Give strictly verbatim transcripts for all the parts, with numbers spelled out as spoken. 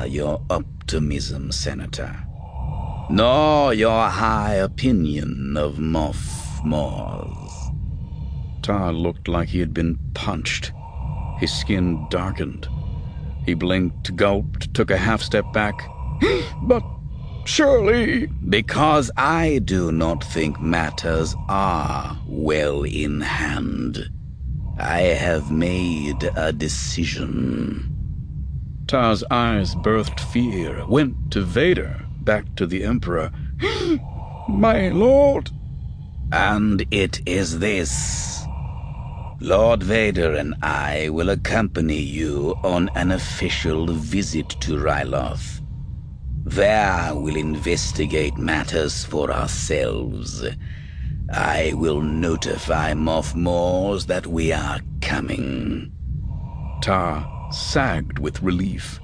your optimism, Senator, nor your high opinion of Moff Mors. Tar looked like he had been punched. His skin darkened. He blinked, gulped, took a half step back. But surely... Because I do not think matters are well in hand. I have made a decision. Tar's eyes birthed fear, went to Vader, back to the Emperor. My lord! And it is this. Lord Vader and I will accompany you on an official visit to Ryloth. There we'll investigate matters for ourselves. I will notify Moff Mors that we are coming. Tar sagged with relief.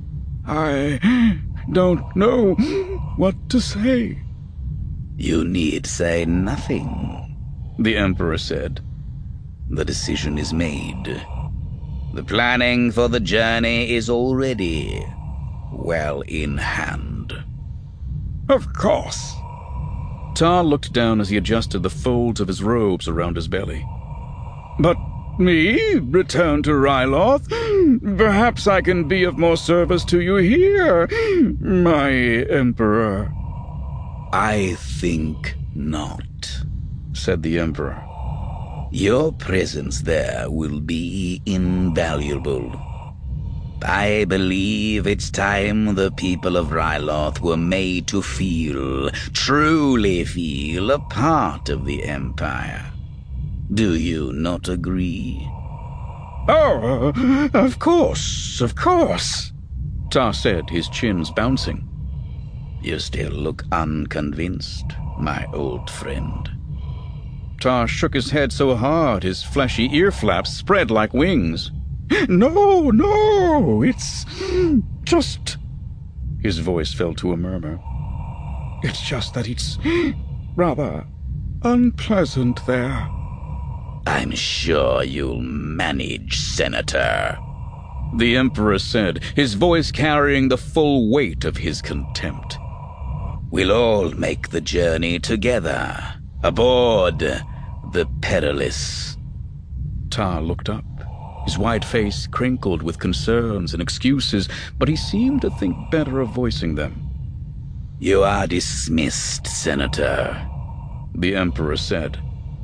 I don't know what to say. You need say nothing, the Emperor said. The decision is made. The planning for the journey is already well in hand. Of course. Tar looked down as he adjusted the folds of his robes around his belly. But me return to Ryloth? Perhaps I can be of more service to you here, my Emperor. I think not, said the Emperor. Your presence there will be invaluable. I believe it's time the people of Ryloth were made to feel, truly feel, a part of the Empire. Do you not agree? Oh, of course, of course, Tar said, his chins bouncing. You still look unconvinced, my old friend. Tar shook his head so hard his fleshy ear flaps spread like wings. No, no, it's just... His voice fell to a murmur. It's just that it's rather unpleasant there. I'm sure you'll manage, Senator, the Emperor said, his voice carrying the full weight of his contempt. We'll all make the journey together, aboard the Perilous. Tar looked up. His white face crinkled with concerns and excuses, but he seemed to think better of voicing them. You are dismissed, Senator, the Emperor said.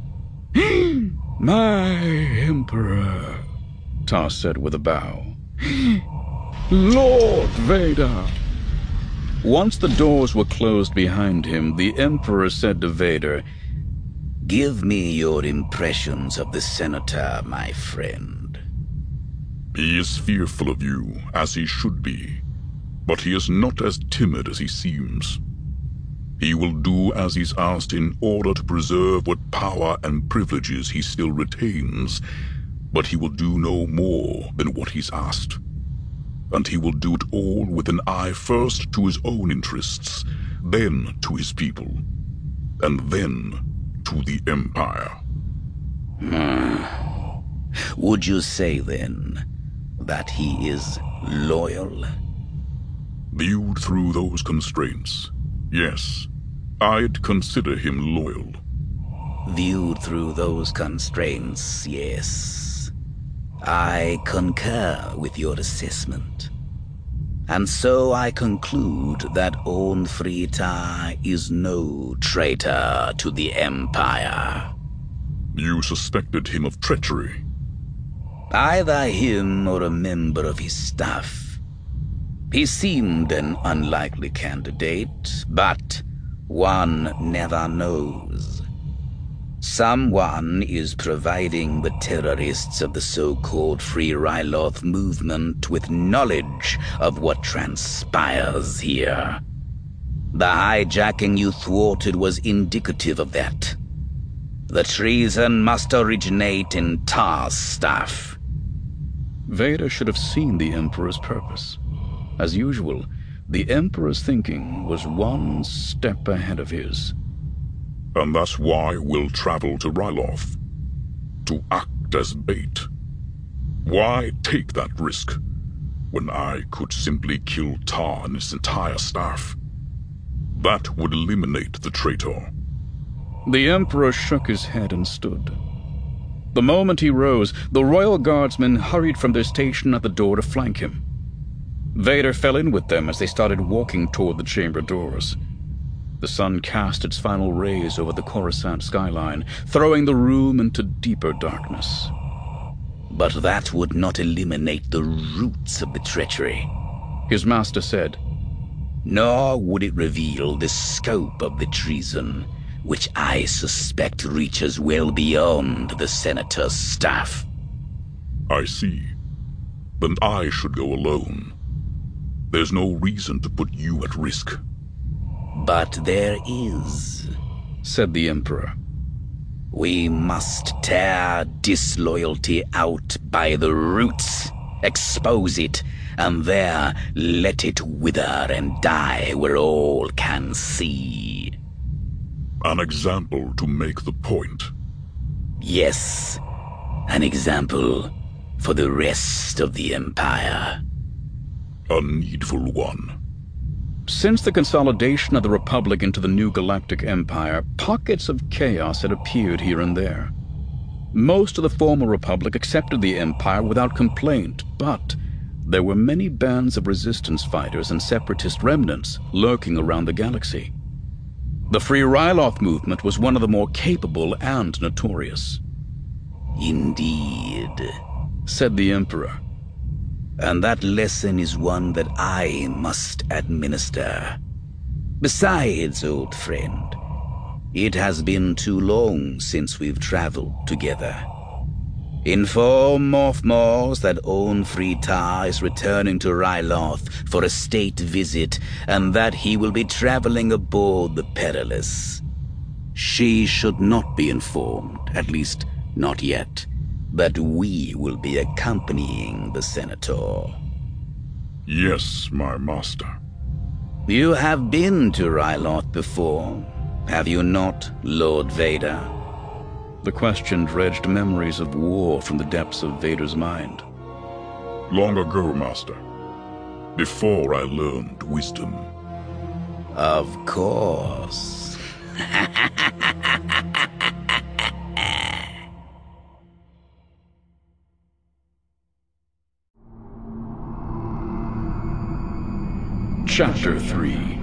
My Emperor, Tar said with a bow. Lord Vader. Once the doors were closed behind him, the Emperor said to Vader, Give me your impressions of the Senator, my friend. He is fearful of you, as he should be, but he is not as timid as he seems. He will do as he's asked in order to preserve what power and privileges he still retains, but he will do no more than what he's asked. And he will do it all with an eye first to his own interests, then to his people, and then to the Empire. Hmm. Would you say, then, that he is loyal? Viewed through those constraints, yes, I'd consider him loyal. Viewed through those constraints, yes. I concur with your assessment. And so I conclude that Ornfrita is no traitor to the Empire. You suspected him of treachery? Either him or a member of his staff. He seemed an unlikely candidate, but one never knows. Someone is providing the terrorists of the so-called Free Ryloth movement with knowledge of what transpires here. The hijacking you thwarted was indicative of that. The treason must originate in Tar's staff. Vader should have seen the Emperor's purpose. As usual, the Emperor's thinking was one step ahead of his. And that's why we'll travel to Ryloth. To act as bait. Why take that risk? when I could simply kill Tar and his entire staff. That would eliminate the traitor. The Emperor shook his head and stood. The moment he rose, the royal guardsmen hurried from their station at the door to flank him. Vader fell in with them as they started walking toward the chamber doors. The sun cast its final rays over the Coruscant skyline, throwing the room into deeper darkness. But that would not eliminate the roots of the treachery, his master said. Nor would it reveal the scope of the treason, which I suspect reaches well beyond the Senator's staff. I see. Then I should go alone. There's no reason to put you at risk. But there is, said the Emperor. We must tear disloyalty out by the roots, expose it, and there let it wither and die where all can see. An example to make the point. Yes, an example for the rest of the Empire. A needful one. Since the consolidation of the Republic into the new Galactic Empire, pockets of chaos had appeared here and there. Most of the former Republic accepted the Empire without complaint, but there were many bands of resistance fighters and separatist remnants lurking around the galaxy. The Free Ryloth movement was one of the more capable and notorious. Indeed, said the Emperor. And that lesson is one that I must administer. Besides, old friend, it has been too long since we've traveled together. Inform Moff Mars that Owen Free Tar is returning to Ryloth for a state visit, and that he will be traveling aboard the Perilous. She should not be informed, at least not yet, that we will be accompanying the Senator. Yes, my master. You have been to Ryloth before, have you not, Lord Vader? The question dredged memories of war from the depths of Vader's mind. Long ago, master. Before I learned wisdom. Of course. Chapter three.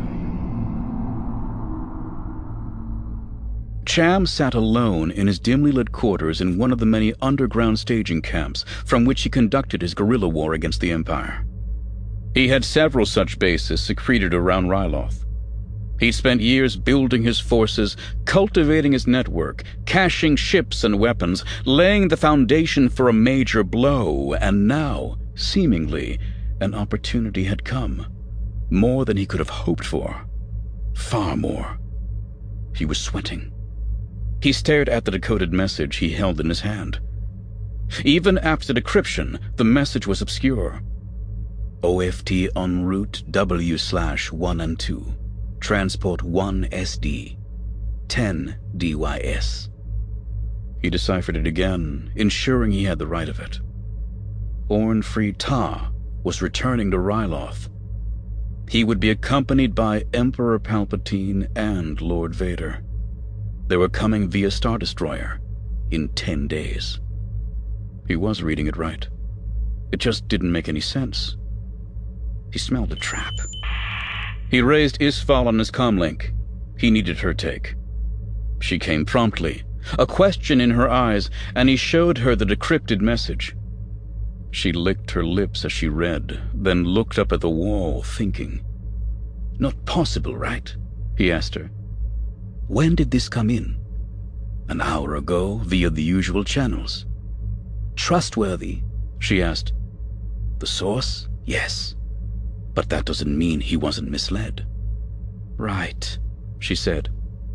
Cham sat alone in his dimly lit quarters in one of the many underground staging camps from which he conducted his guerrilla war against the Empire. He had several such bases secreted around Ryloth. He'd spent years building his forces, cultivating his network, caching ships and weapons, laying the foundation for a major blow, and now, seemingly, an opportunity had come. More than he could have hoped for. Far more. He was sweating. He stared at the decoded message he held in his hand. Even after decryption, the message was obscure. O F T en route W slash one and two. Transport one S D. ten D Y S. He deciphered it again, ensuring he had the right of it. Orn Free Tar was returning to Ryloth. He would be accompanied by Emperor Palpatine and Lord Vader. They were coming via Star Destroyer in ten days. He was reading it right. It just didn't make any sense. He smelled a trap. He raised Isfal on his comlink. He needed her take. She came promptly, a question in her eyes, and he showed her the decrypted message. She licked her lips as she read, then looked up at the wall, thinking. Not possible, right? He asked her. When did this come in? An hour ago, via the usual channels. Trustworthy? She asked. The source? Yes. But that doesn't mean he wasn't misled. Right, she said.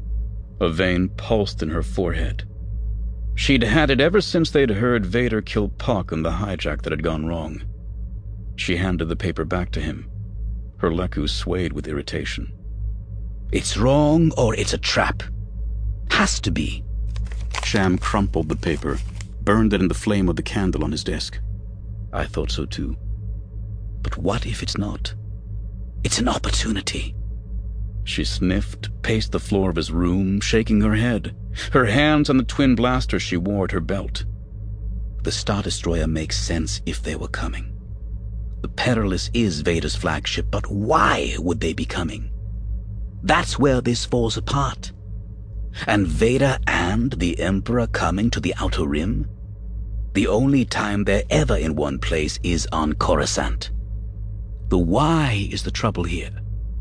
A vein pulsed in her forehead. She'd had it ever since they'd heard Vader kill Pock in the hijack that had gone wrong. She handed the paper back to him. Her Leku swayed with irritation. It's wrong or it's a trap. Has to be. Cham crumpled the paper, burned it in the flame of the candle on his desk. I thought so too. But what if it's not? It's an opportunity. She sniffed, paced the floor of his room, shaking her head, her hands on the twin blasters she wore at her belt. The Star Destroyer makes sense if they were coming. The Perilous is Vader's flagship, but why would they be coming? That's where this falls apart. And Vader and the Emperor coming to the Outer Rim? The only time they're ever in one place is on Coruscant. The why is the trouble here.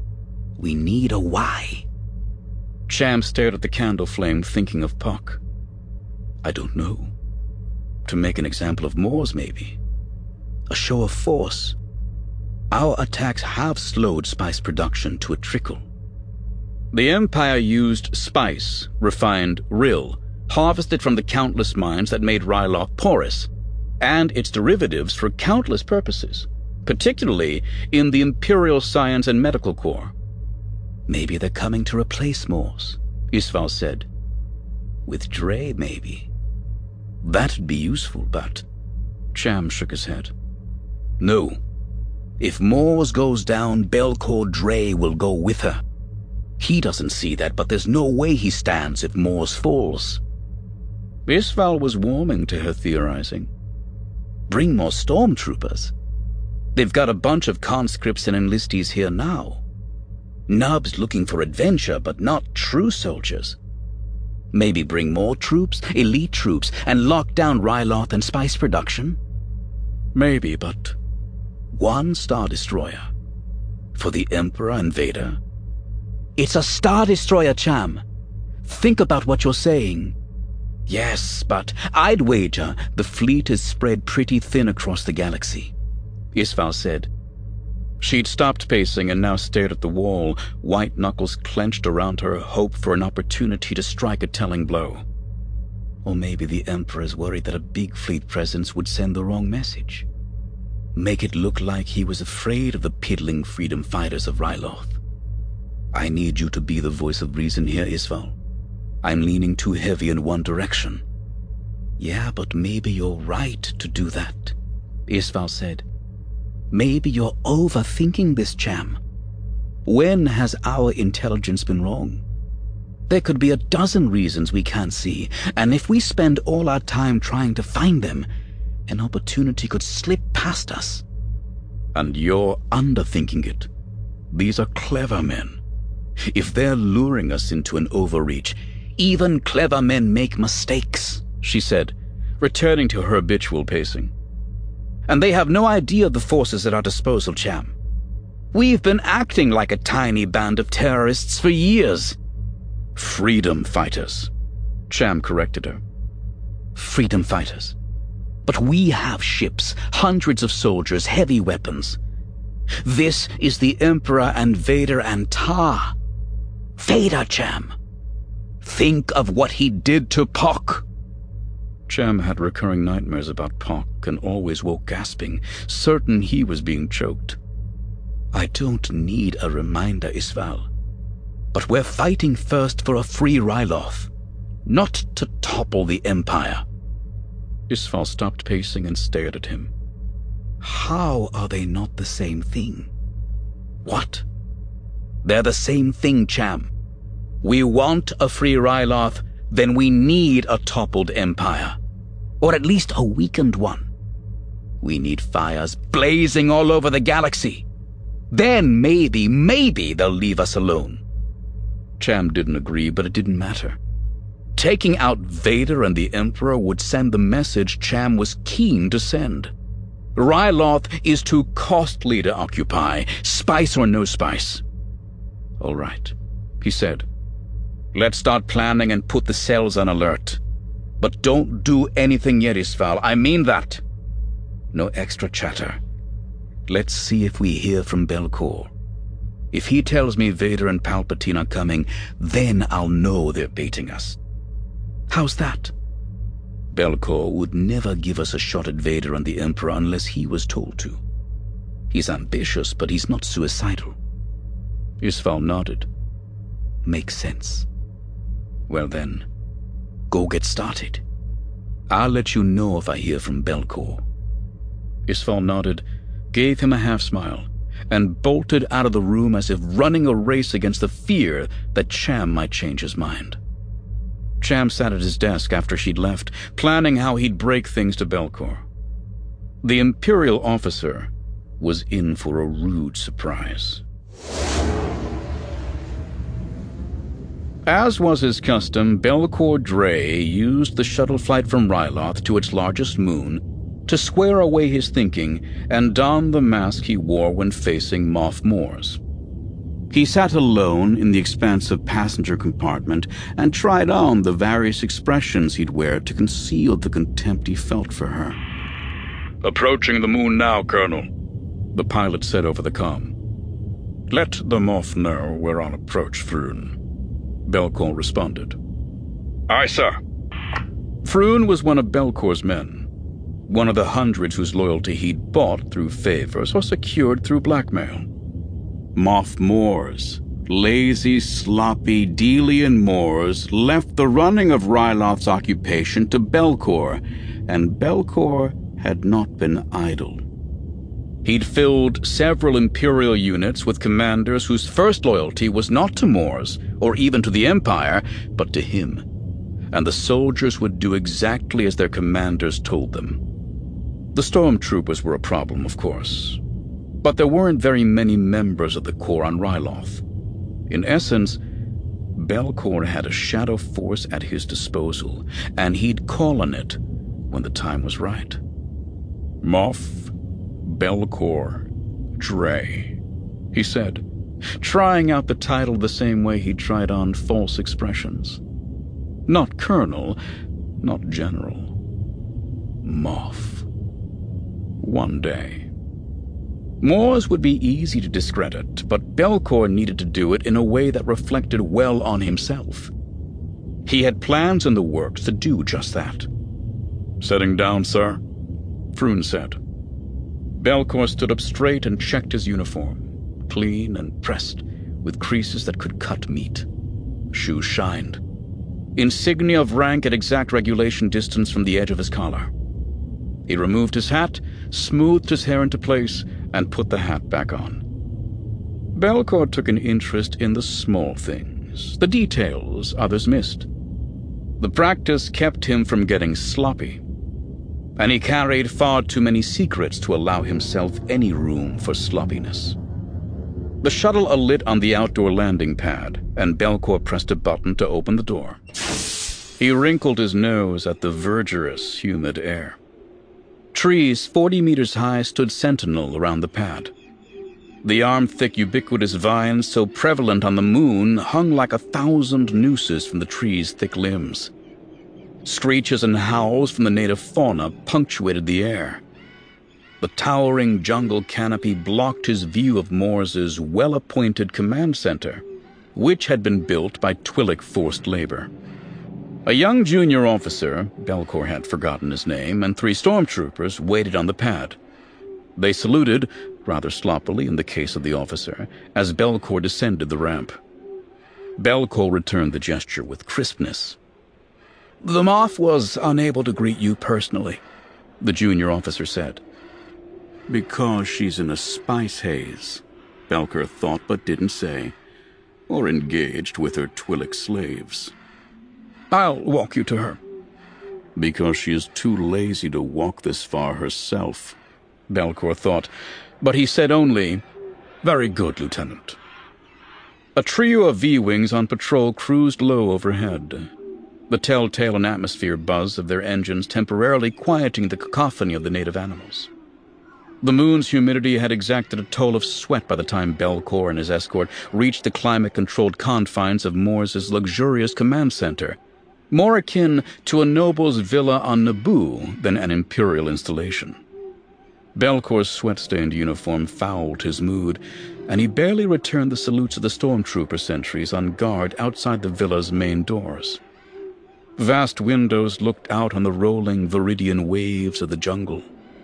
We need a why. Cham stared at the candle flame, thinking of Puck. I don't know. To make an example of Mors, maybe. A show of force. Our attacks have slowed spice production to a trickle. The Empire used spice, refined rill, harvested from the countless mines that made Ryloth porous, and its derivatives for countless purposes, particularly in the Imperial Science and Medical Corps. Maybe they're coming to replace Mors, Isval said. With Dre, maybe. That'd be useful, but... Cham shook his head. No. If Mors goes down, Belcor Dre will go with her. He doesn't see that, but there's no way he stands if Mors falls. Isval was warming to her theorizing. Bring more stormtroopers. They've got a bunch of conscripts and enlistees here now. Nubs looking for adventure, but not true soldiers. Maybe bring more troops, elite troops, and lock down Ryloth and spice production? Maybe, but... One Star Destroyer. For the Emperor and Vader? It's a Star Destroyer, Cham. Think about what you're saying. Yes, but I'd wager the fleet is spread pretty thin across the galaxy, Isval said. She'd stopped pacing and now stared at the wall, white knuckles clenched around her, hope for an opportunity to strike a telling blow. Or maybe the Emperor's worried that a big fleet presence would send the wrong message. Make it look like he was afraid of the piddling freedom fighters of Ryloth. I need you to be the voice of reason here, Isval. I'm leaning too heavy in one direction. Yeah, but maybe you're right to do that, Isval said. Maybe you're overthinking this, Cham. When has our intelligence been wrong? There could be a dozen reasons we can't see, and if we spend all our time trying to find them, an opportunity could slip past us. And you're underthinking it. These are clever men. If they're luring us into an overreach, even clever men make mistakes, she said, returning to her habitual pacing. And they have no idea of the forces at our disposal, Cham. We've been acting like a tiny band of terrorists for years. Freedom fighters, Cham corrected her. Freedom fighters. But we have ships, hundreds of soldiers, heavy weapons. This is the Emperor and Vader and Tar. Vader, Cham. Think of what he did to Pock. Cham had recurring nightmares about Pock and always woke gasping, certain he was being choked. I don't need a reminder, Isval. But we're fighting first for a free Ryloth, not to topple the Empire. Isval stopped pacing and stared at him. How are they not the same thing? What? They're the same thing, Cham. We want a free Ryloth, then we need a toppled empire. Or at least a weakened one. We need fires blazing all over the galaxy. Then maybe, maybe they'll leave us alone. Cham didn't agree, but it didn't matter. Taking out Vader and the Emperor would send the message Cham was keen to send. Ryloth is too costly to occupy, spice or no spice. All right, he said. Let's start planning and put the cells on alert. But don't do anything yet, Isval. I mean that. No extra chatter. Let's see if we hear from Belcor. If he tells me Vader and Palpatine are coming, then I'll know they're baiting us. How's that? Belcor would never give us a shot at Vader and the Emperor unless he was told to. He's ambitious, but he's not suicidal. Isval nodded. Makes sense. Well then, go get started. I'll let you know if I hear from Belcor. Isval nodded, gave him a half-smile, and bolted out of the room as if running a race against the fear that Cham might change his mind. Cham sat at his desk after she'd left, planning how he'd break things to Belcor. The Imperial officer was in for a rude surprise. As was his custom, Belcor Dre used the shuttle flight from Ryloth to its largest moon to square away his thinking and don the mask he wore when facing Moff Mors. He sat alone in the expansive passenger compartment and tried on the various expressions he'd wear to conceal the contempt he felt for her. "Approaching the moon now, Colonel," the pilot said over the comm. "Let the Moff know we're on approach, Froon," Belcor responded. "Aye, sir." Froon was one of Belcor's men, one of the hundreds whose loyalty he'd bought through favors or secured through blackmail. Moff Mors, lazy, sloppy Delian Mors, left the running of Ryloth's occupation to Belcor, and Belcor had not been idle. He'd filled several Imperial units with commanders whose first loyalty was not to Mors or even to the Empire, but to him, and the soldiers would do exactly as their commanders told them. The stormtroopers were a problem, of course, but there weren't very many members of the Corps on Ryloth. In essence, Belcor had a shadow force at his disposal, and he'd call on it when the time was right. "Moff Belcor Dre," he said, trying out the title the same way he tried on false expressions. Not Colonel, not General. Moff. One day. Mors would be easy to discredit, but Belcor needed to do it in a way that reflected well on himself. He had plans in the works to do just that. "Setting down, sir," Froon said. Belcor stood up straight and checked his uniform, clean and pressed, with creases that could cut meat. Shoes shined. Insignia of rank at exact regulation distance from the edge of his collar. He removed his hat, smoothed his hair into place, and put the hat back on. Belcor took an interest in the small things, the details others missed. The practice kept him from getting sloppy, and he carried far too many secrets to allow himself any room for sloppiness. The shuttle alit on the outdoor landing pad, and Belcor pressed a button to open the door. He wrinkled his nose at the verdurous, humid air. Trees forty meters high stood sentinel around the pad. The arm-thick ubiquitous vines so prevalent on the moon hung like a thousand nooses from the trees' thick limbs. Screeches and howls from the native fauna punctuated the air. The towering jungle canopy blocked his view of Mors's well-appointed command center, which had been built by Twi'lek forced labor. A young junior officer, Belcor had forgotten his name, and three stormtroopers waited on the pad. They saluted, rather sloppily in the case of the officer, as Belcor descended the ramp. Belcor returned the gesture with crispness. "The Moff was unable to greet you personally," the junior officer said. "Because she's in a spice haze," Belcor thought but didn't say, "or engaged with her Twi'lek slaves." "I'll walk you to her." "Because she is too lazy to walk this far herself," Belcor thought, but he said only, "Very good, Lieutenant." A trio of V-Wings on patrol cruised low overhead, the telltale and atmosphere buzz of their engines temporarily quieting the cacophony of the native animals. The moon's humidity had exacted a toll of sweat by the time Belcor and his escort reached the climate-controlled confines of Mors's luxurious command center, more akin to a noble's villa on Naboo than an imperial installation. Belcor's sweat-stained uniform fouled his mood, and he barely returned the salutes of the stormtrooper sentries on guard outside the villa's main doors. Vast windows looked out on the rolling Viridian waves of the jungle.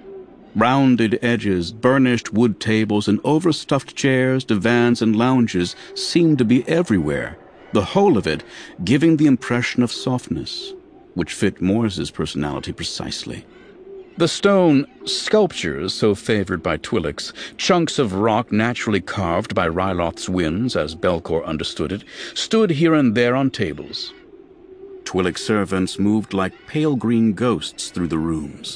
Rounded edges, burnished wood tables, and overstuffed chairs, divans, and lounges seemed to be everywhere, the whole of it giving the impression of softness, which fit Mors's personality precisely. The stone sculptures so favored by Twi'leks, chunks of rock naturally carved by Ryloth's winds, as Belcor understood it, stood here and there on tables. Twi'lek servants moved like pale green ghosts through the rooms.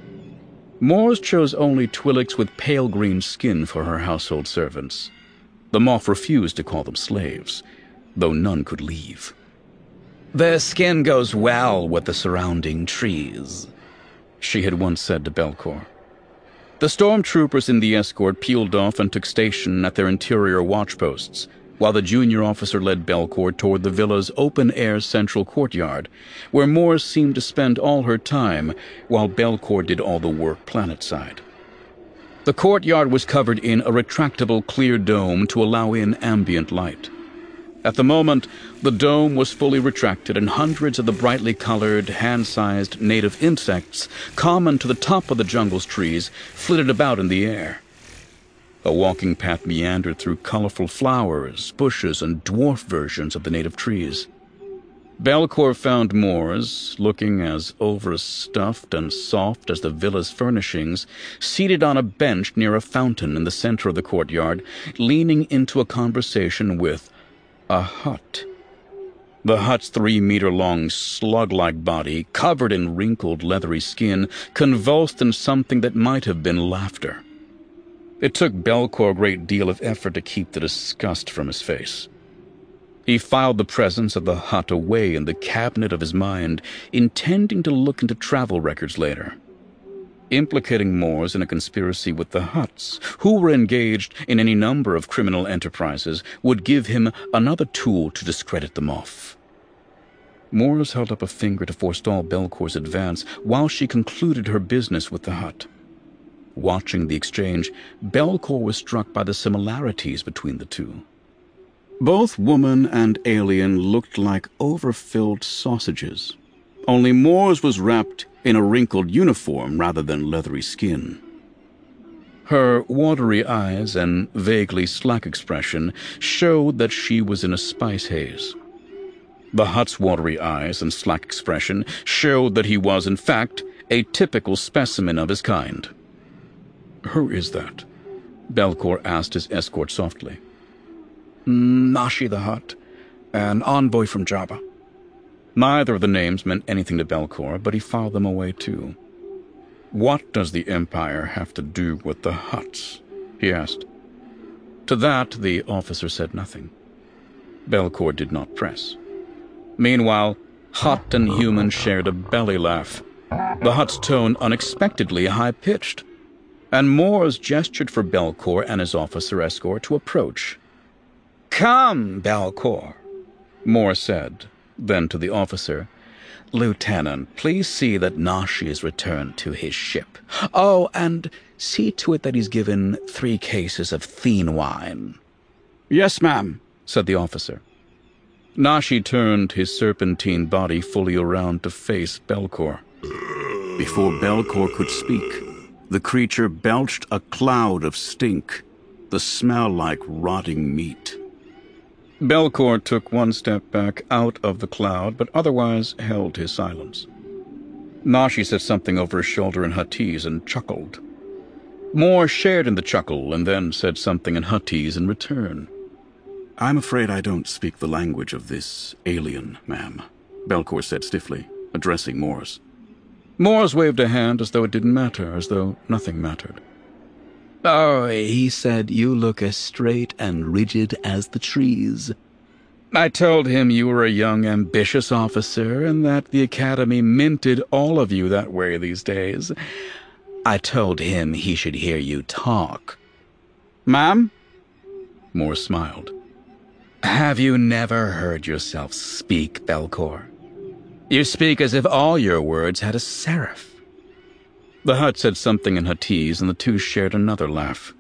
Mors chose only Twi'leks with pale green skin for her household servants. The Moff refused to call them slaves, though none could leave. "Their skin goes well with the surrounding trees," she had once said to Belcor. The stormtroopers in the escort peeled off and took station at their interior watchposts, while the junior officer led Belcor toward the villa's open-air central courtyard, where Mors seemed to spend all her time, while Belcor did all the work planetside. The courtyard was covered in a retractable clear dome to allow in ambient light. At the moment, the dome was fully retracted, and hundreds of the brightly colored, hand-sized native insects, common to the top of the jungle's trees, flitted about in the air. A walking path meandered through colorful flowers, bushes, and dwarf versions of the native trees. Belcor found Mors, looking as overstuffed and soft as the villa's furnishings, seated on a bench near a fountain in the center of the courtyard, leaning into a conversation with a Hutt. The Hutt's three-meter-long, slug-like body, covered in wrinkled, leathery skin, convulsed in something that might have been laughter. It took Belcor a great deal of effort to keep the disgust from his face. He filed the presence of the Hutt away in the cabinet of his mind, intending to look into travel records later. Implicating Mors in a conspiracy with the Hutts, who were engaged in any number of criminal enterprises, would give him another tool to discredit them off. Mors held up a finger to forestall Belcor's advance while she concluded her business with the Hutt. Watching the exchange, Belcor was struck by the similarities between the two. Both woman and alien looked like overfilled sausages. Only Mors was wrapped in a wrinkled uniform rather than leathery skin. Her watery eyes and vaguely slack expression showed that she was in a spice haze. The Hutt's watery eyes and slack expression showed that he was, in fact, a typical specimen of his kind. "Who is that?" Belcor asked his escort softly. Nashi the Hutt, an envoy from Jabba. Neither of the names meant anything to Belcor, but he filed them away too. "What does the Empire have to do with the Hutts?" he asked. To that, the officer said nothing. Belcor did not press. Meanwhile, Hutt and human shared a belly laugh, the Hutt's tone unexpectedly high-pitched, and Mors gestured for Belcor and his officer escort to approach. "Come, Belcor," Mors said. Then to the officer, "Lieutenant, please see that Nashi is returned to his ship. Oh, and see to it that he's given three cases of Thien wine." "Yes, ma'am," said the officer. Nashi turned his serpentine body fully around to face Belcor. Before Belcor could speak, the creature belched a cloud of stink, the smell like rotting meat. Belcor took one step back out of the cloud, but otherwise held his silence. Nashi said something over his shoulder in Huttese and chuckled. Mors shared in the chuckle and then said something in Huttese in return. "I'm afraid I don't speak the language of this alien, ma'am," Belcor said stiffly, addressing Mors. Mors waved a hand as though it didn't matter, as though nothing mattered. "Oh, he said you look as straight and rigid as the trees. I told him you were a young, ambitious officer and that the Academy minted all of you that way these days. I told him he should hear you talk." "Ma'am?" Mors smiled. "Have you never heard yourself speak, Belcor? You speak as if all your words had a serif." The Hutt said something in Huttese, and the two shared another laugh.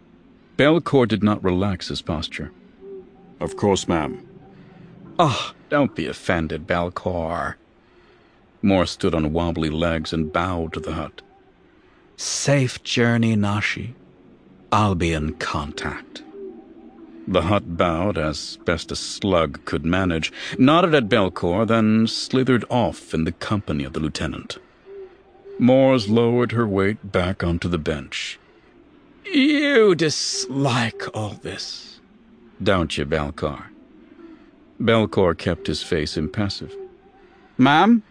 Belcor did not relax his posture. "Of course, ma'am." "Oh, don't be offended, Belcor." Mors stood on wobbly legs and bowed to the Hutt. "Safe journey, Nashi. I'll be in contact." The Hutt bowed as best a slug could manage, nodded at Belcor, then slithered off in the company of the lieutenant. Mors lowered her weight back onto the bench. You dislike all this, don't you, Belcor? Belcor kept his face impassive. Ma'am?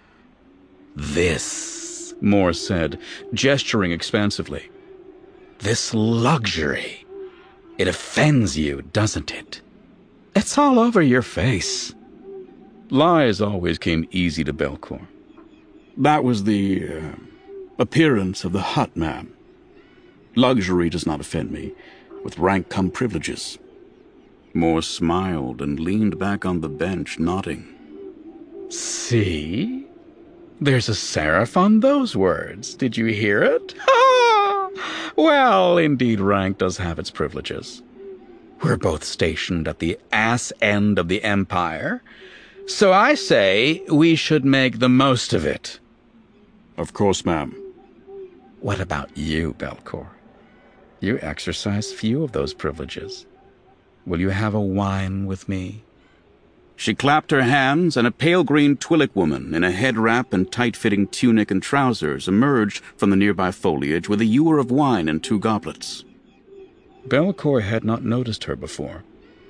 This, Mors said, gesturing expansively. This luxury. It offends you, doesn't it? It's all over your face. Lies always came easy to Belcor. That was the uh, appearance of the hut, ma'am. Luxury does not offend me. With rank come privileges. Mors smiled and leaned back on the bench, nodding. See? There's a serif on those words. Did you hear it? Ha! Well, indeed, rank does have its privileges. We're both stationed at the ass end of the empire, so I say we should make the most of it. Of course, ma'am. What about you, Belcor? You exercise few of those privileges. Will you have a wine with me? She clapped her hands, and a pale green Twi'lek woman in a head wrap and tight-fitting tunic and trousers emerged from the nearby foliage with a ewer of wine and two goblets. Belcor had not noticed her before.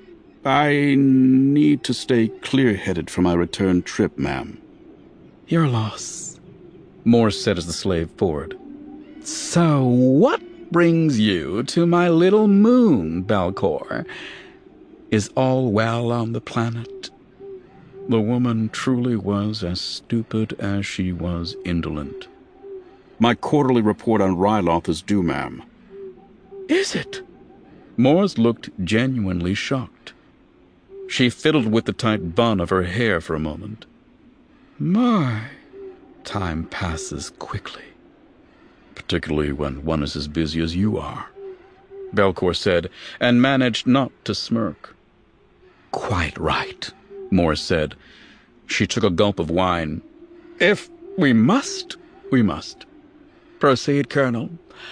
I need to stay clear-headed for my return trip, ma'am. Your loss, Mors said as the slave poured. So what brings you to my little moon, Belcor? Is all well on the planet? The woman truly was as stupid as she was indolent. My quarterly report on Ryloth is due, ma'am. Is it? Mors looked genuinely shocked. She fiddled with the tight bun of her hair for a moment. My, time passes quickly. Particularly when one is as busy as you are, Belcor said, and managed not to smirk. Quite right, Mors said. She took a gulp of wine. If we must, we must. Proceed, Colonel.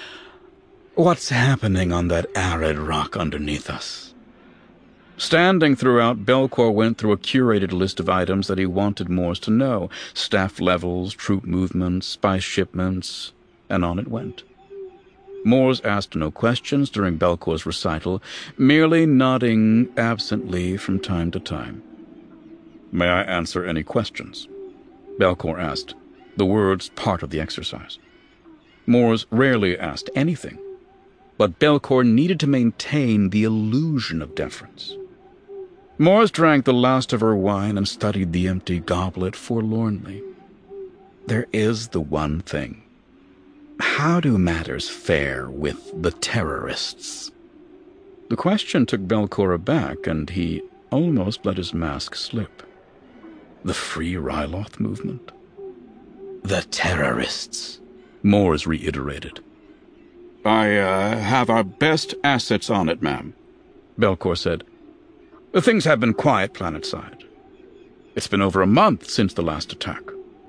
What's happening on that arid rock underneath us? Standing throughout, Belcor went through a curated list of items that he wanted Mors to know. Staff levels, troop movements, spice shipments, and on it went. Mors asked no questions during Belcor's recital, merely nodding absently from time to time. May I answer any questions? Belcor asked, the words part of the exercise. Mors rarely asked anything, but Belcor needed to maintain the illusion of deference. Mors drank the last of her wine and studied the empty goblet forlornly. There is the one thing. How do matters fare with the terrorists? The question took Belcor aback, and he almost let his mask slip. The Free Ryloth movement? The terrorists, Mors reiterated. I, uh, have our best assets on it, ma'am, Belcor said. Things have been quiet planetside. It's been over a month since the last attack.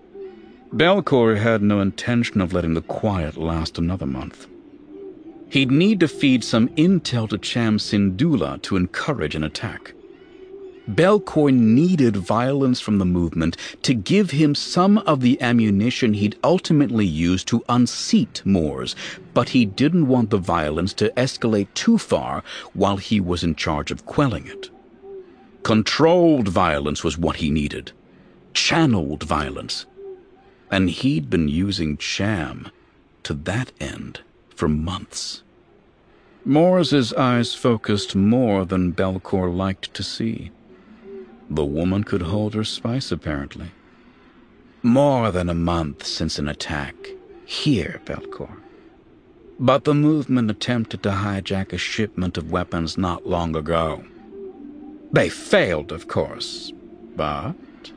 Belcor had no intention of letting the quiet last another month. He'd need to feed some intel to Cham Syndulla to encourage an attack. Belcor needed violence from the movement to give him some of the ammunition he'd ultimately use to unseat Mors, but he didn't want the violence to escalate too far while he was in charge of quelling it. Controlled violence was what he needed. Channeled violence. And he'd been using Cham to that end for months. Mors's eyes focused more than Belcor liked to see. The woman could hold her spice, apparently. More than a month since an attack. Here, Belcor. But the movement attempted to hijack a shipment of weapons not long ago. They failed, of course, but...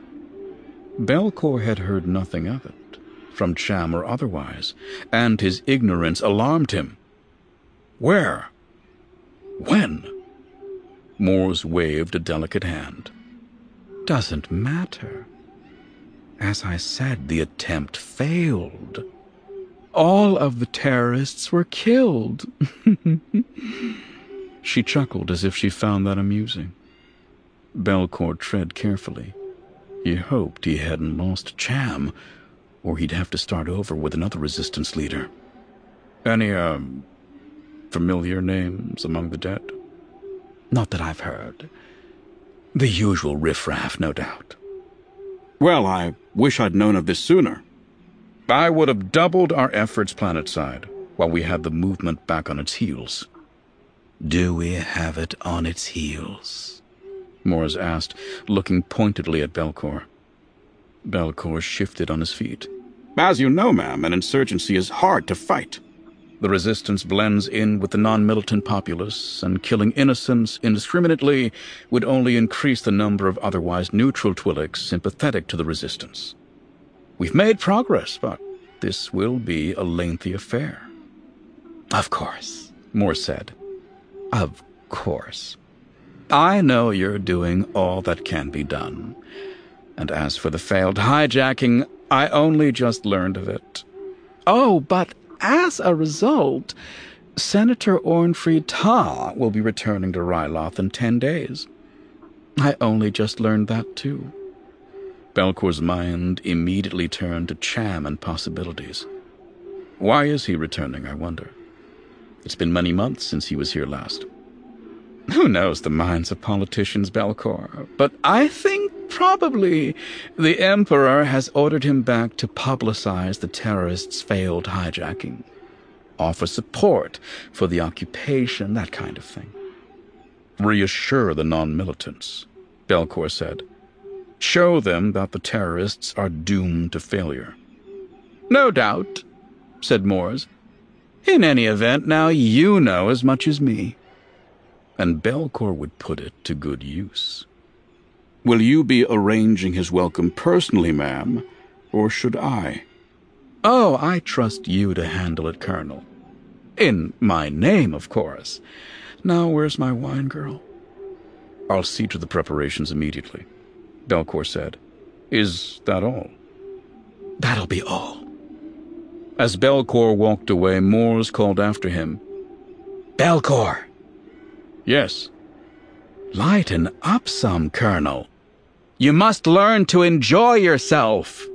Belcor had heard nothing of it, from Cham or otherwise, and his ignorance alarmed him. Where? When? Mors waved a delicate hand. Doesn't matter. As I said, the attempt failed. All of the terrorists were killed. She chuckled as if she found that amusing. Belcor tread carefully. He hoped he hadn't lost Cham, or he'd have to start over with another resistance leader. Any, um, familiar names among the dead? Not that I've heard. The usual riffraff, no doubt. Well, I wish I'd known of this sooner. I would have doubled our efforts planetside while we had the movement back on its heels. Do we have it on its heels? Mors asked, looking pointedly at Belcor. Belcor shifted on his feet. As you know, ma'am, an insurgency is hard to fight. The resistance blends in with the non-militant populace, and killing innocents indiscriminately would only increase the number of otherwise neutral Twi'leks sympathetic to the resistance. We've made progress, but this will be a lengthy affair. Of course, Mors said. Of course. I know you're doing all that can be done. And as for the failed hijacking, I only just learned of it. Oh, but as a result, Senator Ornfried Ta will be returning to Ryloth in ten days. I only just learned that, too. Belcor's mind immediately turned to Cham and possibilities. Why is he returning, I wonder? It's been many months since he was here last. Who knows the minds of politicians, Belcor? But I think probably the Emperor has ordered him back to publicize the terrorists' failed hijacking, offer support for the occupation, that kind of thing. Reassure the non-militants, Belcor said. Show them that the terrorists are doomed to failure. No doubt, said Mors. In any event, now you know as much as me. And Belcor would put it to good use. Will you be arranging his welcome personally, ma'am, or should I? Oh, I trust you to handle it, Colonel. In my name, of course. Now, where's my wine girl? I'll see to the preparations immediately, Belcor said. Is that all? That'll be all. As Belcor walked away, Mors called after him. Belcor! Yes. Lighten up some, Colonel. You must learn to enjoy yourself.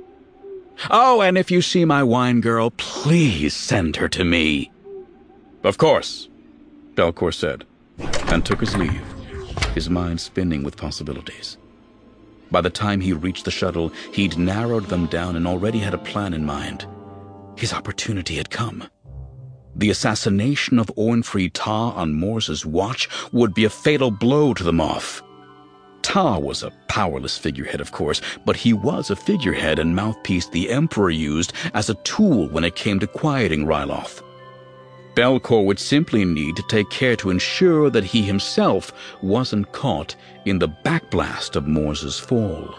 Oh, and if you see my wine girl, please send her to me. Of course, Belcor said, and took his leave, his mind spinning with possibilities. By the time he reached the shuttle, he'd narrowed them down and already had a plan in mind. His opportunity had come. The assassination of Ornfried Ta on Mors's watch would be a fatal blow to the Moth. Ta was a powerless figurehead, of course, but he was a figurehead and mouthpiece the Emperor used as a tool when it came to quieting Ryloth. Belcor would simply need to take care to ensure that he himself wasn't caught in the backblast of Mors's fall.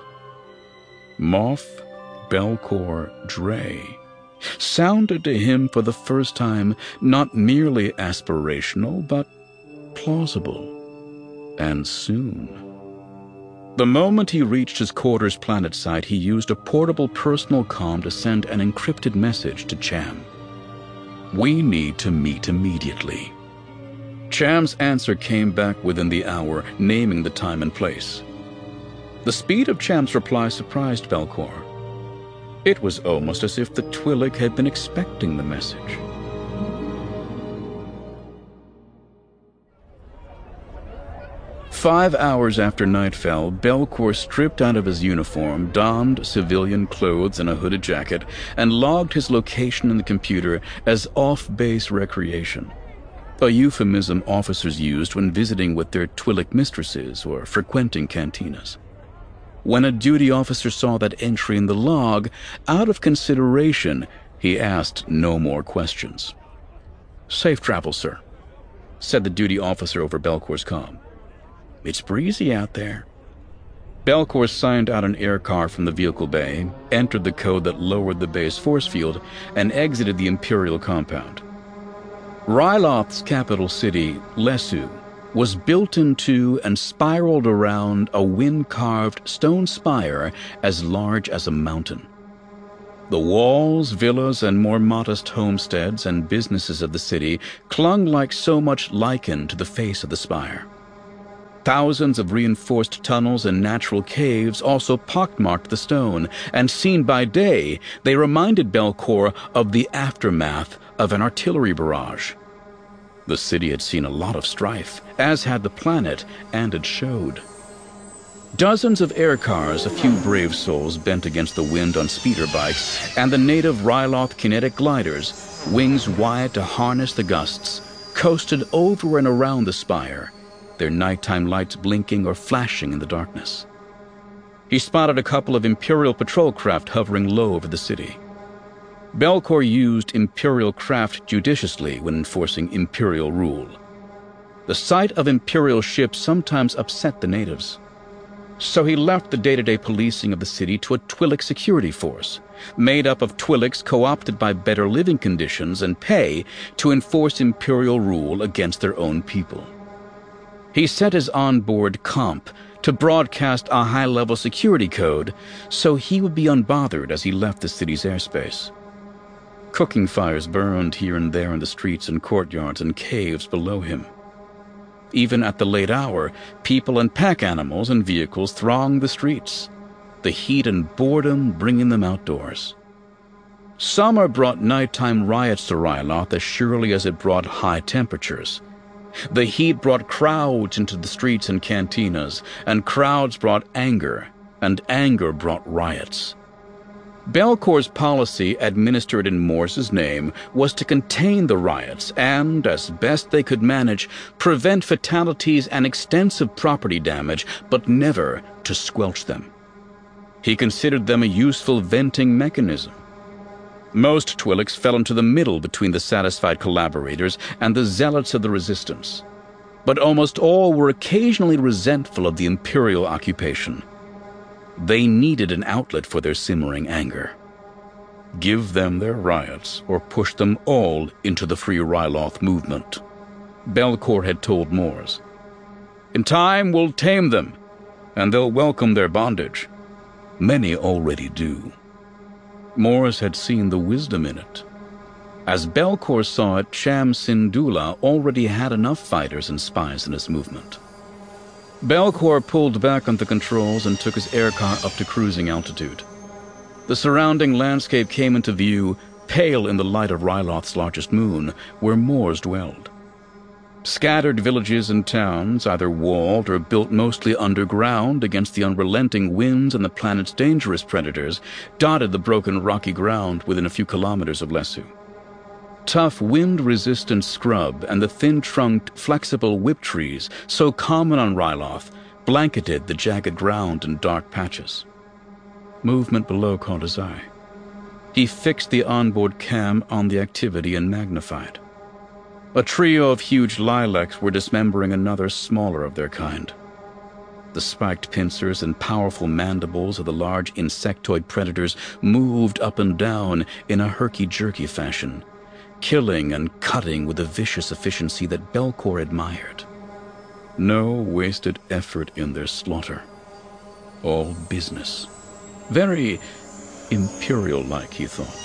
Moff Belcor Dre sounded to him for the first time not merely aspirational, but plausible. And soon. The moment he reached his quarters planetside, he used a portable personal comm to send an encrypted message to Cham. We need to meet immediately. Cham's answer came back within the hour, naming the time and place. The speed of Cham's reply surprised Belcor. It was almost as if the Twi'lek had been expecting the message. Five hours after night fell, Belcor stripped out of his uniform, donned civilian clothes and a hooded jacket, and logged his location in the computer as off-base recreation, a euphemism officers used when visiting with their Twi'lek mistresses or frequenting cantinas. When a duty officer saw that entry in the log, out of consideration, he asked no more questions. "Safe travel, sir," said the duty officer over Belcor's comm. "It's breezy out there." Belcor signed out an air car from the vehicle bay, entered the code that lowered the bay's force field, and exited the Imperial compound. Ryloth's capital city, Lesu, was built into and spiraled around a wind-carved stone spire as large as a mountain. The walls, villas, and more modest homesteads and businesses of the city clung like so much lichen to the face of the spire. Thousands of reinforced tunnels and natural caves also pockmarked the stone, and seen by day, they reminded Belcour of the aftermath of an artillery barrage. The city had seen a lot of strife, as had the planet, and it showed. Dozens of air cars, a few brave souls bent against the wind on speeder bikes, and the native Ryloth kinetic gliders, wings wide to harness the gusts, coasted over and around the spire, their nighttime lights blinking or flashing in the darkness. He spotted a couple of Imperial patrol craft hovering low over the city. Belcour used Imperial craft judiciously when enforcing Imperial rule. The sight of Imperial ships sometimes upset the natives. So he left the day-to-day policing of the city to a Twi'lek security force, made up of Twi'leks co-opted by better living conditions and pay to enforce Imperial rule against their own people. He set his onboard comp to broadcast a high-level security code so he would be unbothered as he left the city's airspace. Cooking fires burned here and there in the streets and courtyards and caves below him. Even at the late hour, people and pack animals and vehicles thronged the streets, the heat and boredom bringing them outdoors. Summer brought nighttime riots to Ryloth as surely as it brought high temperatures. The heat brought crowds into the streets and cantinas, and crowds brought anger, and anger brought riots. Belcour's policy, administered in Morse's name, was to contain the riots and, as best they could manage, prevent fatalities and extensive property damage, but never to squelch them. He considered them a useful venting mechanism. Most Twi'leks fell into the middle between the satisfied collaborators and the zealots of the resistance, but almost all were occasionally resentful of the Imperial occupation. They needed an outlet for their simmering anger. Give them their riots, or push them all into the Free Ryloth movement, Belcour had told Mors. In time we'll tame them, and they'll welcome their bondage. Many already do. Mors had seen the wisdom in it. As Belcour saw it, Cham Syndulla already had enough fighters and spies in his movement. Belcour pulled back on the controls and took his aircar up to cruising altitude. The surrounding landscape came into view, pale in the light of Ryloth's largest moon, where Mors dwelled. Scattered villages and towns, either walled or built mostly underground against the unrelenting winds and the planet's dangerous predators, dotted the broken rocky ground within a few kilometers of Lesu. Tough wind-resistant scrub and the thin-trunked, flexible whip trees, so common on Ryloth, blanketed the jagged ground in dark patches. Movement below caught his eye. He fixed the onboard cam on the activity and magnified. A trio of huge lilacs were dismembering another smaller of their kind. The spiked pincers and powerful mandibles of the large insectoid predators moved up and down in a herky-jerky fashion, killing and cutting with a vicious efficiency that Belcour admired. No wasted effort in their slaughter. All business. Very Imperial-like, he thought.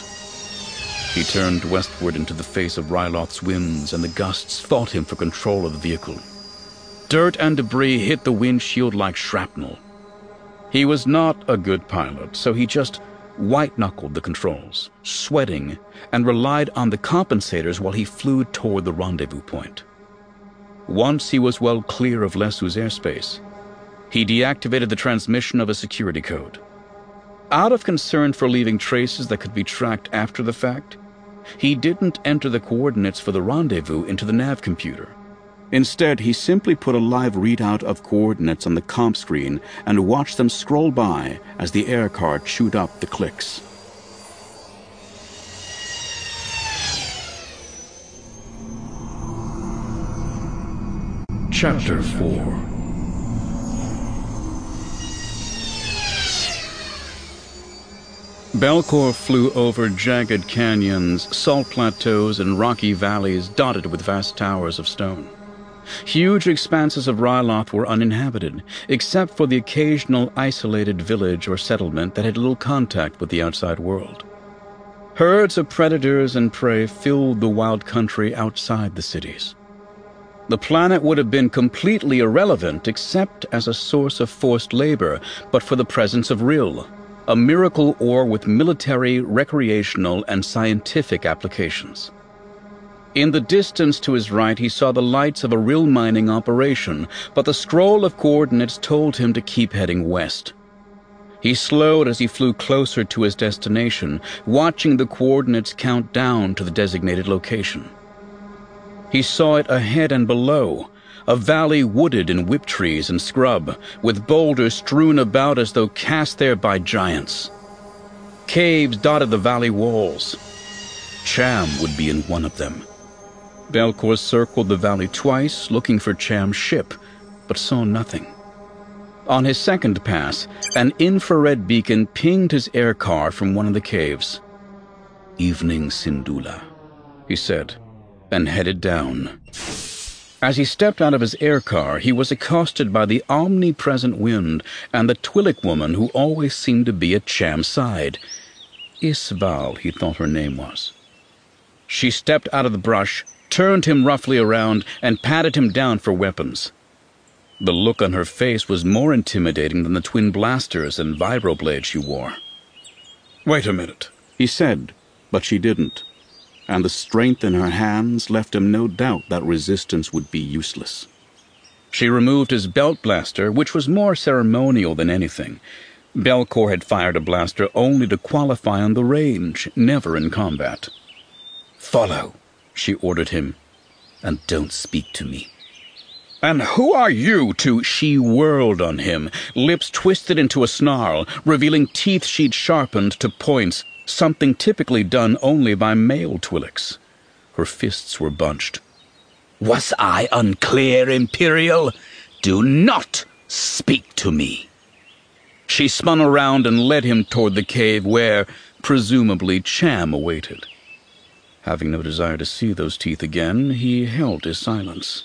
He turned westward into the face of Ryloth's winds, and the gusts fought him for control of the vehicle. Dirt and debris hit the windshield like shrapnel. He was not a good pilot, so he just white-knuckled the controls, sweating, and relied on the compensators while he flew toward the rendezvous point. Once he was well clear of Lesu's airspace, he deactivated the transmission of a security code. Out of concern for leaving traces that could be tracked after the fact, he didn't enter the coordinates for the rendezvous into the nav computer. Instead, he simply put a live readout of coordinates on the comp screen and watched them scroll by as the air car chewed up the clicks. Chapter four. Belcour flew over jagged canyons, salt plateaus, and rocky valleys dotted with vast towers of stone. Huge expanses of Ryloth were uninhabited, except for the occasional isolated village or settlement that had little contact with the outside world. Herds of predators and prey filled the wild country outside the cities. The planet would have been completely irrelevant except as a source of forced labor, but for the presence of Rill, a miracle ore with military, recreational, and scientific applications. In the distance to his right, he saw the lights of a Rill mining operation, but the scroll of coordinates told him to keep heading west. He slowed as he flew closer to his destination, watching the coordinates count down to the designated location. He saw it ahead and below, a valley wooded in whip trees and scrub, with boulders strewn about as though cast there by giants. Caves dotted the valley walls. Cham would be in one of them. Belcor circled the valley twice, looking for Cham's ship, but saw nothing. On his second pass, an infrared beacon pinged his air car from one of the caves. "Evening, Syndulla," he said, and headed down. As he stepped out of his air car, he was accosted by the omnipresent wind and the Twi'lek woman who always seemed to be at Cham's side. Isval, he thought her name was. She stepped out of the brush, turned him roughly around, and patted him down for weapons. The look on her face was more intimidating than the twin blasters and vibroblades she wore. "Wait a minute," he said, but she didn't, and the strength in her hands left him no doubt that resistance would be useless. She removed his belt blaster, which was more ceremonial than anything. Belcor had fired a blaster only to qualify on the range, never in combat. "Follow," she ordered him, "and don't speak to me." "And who are you to—" She whirled on him, lips twisted into a snarl, revealing teeth she'd sharpened to points, something typically done only by male Twi'leks. Her fists were bunched. "Was I unclear, Imperial? Do not speak to me." She spun around and led him toward the cave where, presumably, Cham awaited. Having no desire to see those teeth again, he held his silence.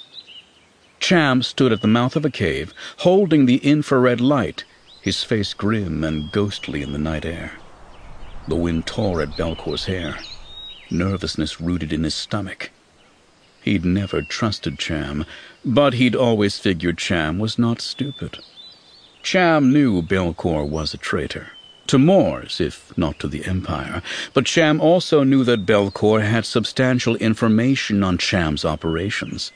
Cham stood at the mouth of a cave, holding the infrared light, his face grim and ghostly in the night air. The wind tore at Belcor's hair, nervousness rooted in his stomach. He'd never trusted Cham, but he'd always figured Cham was not stupid. Cham knew Belcor was a traitor, to Mors, if not to the Empire, but Cham also knew that Belcor had substantial information on Cham's operations.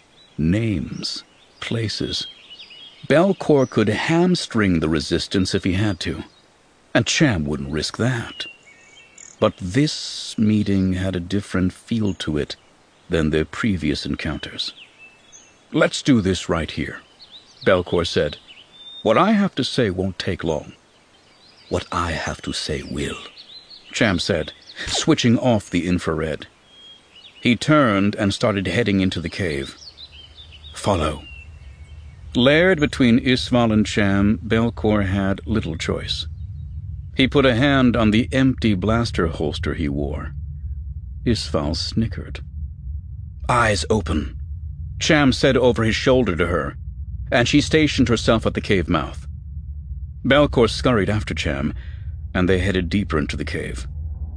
Names, places. Belcor could hamstring the resistance if he had to, and Cham wouldn't risk that. But this meeting had a different feel to it than their previous encounters. "Let's do this right here," Belcor said. "What I have to say won't take long." "What I have to say will," Cham said, switching off the infrared. He turned and started heading into the cave. "Follow." Layered between Isval and Cham, Belcor had little choice. He put a hand on the empty blaster holster he wore. Isval snickered. "Eyes open," Cham said over his shoulder to her, and she stationed herself at the cave mouth. Belcor scurried after Cham, and they headed deeper into the cave.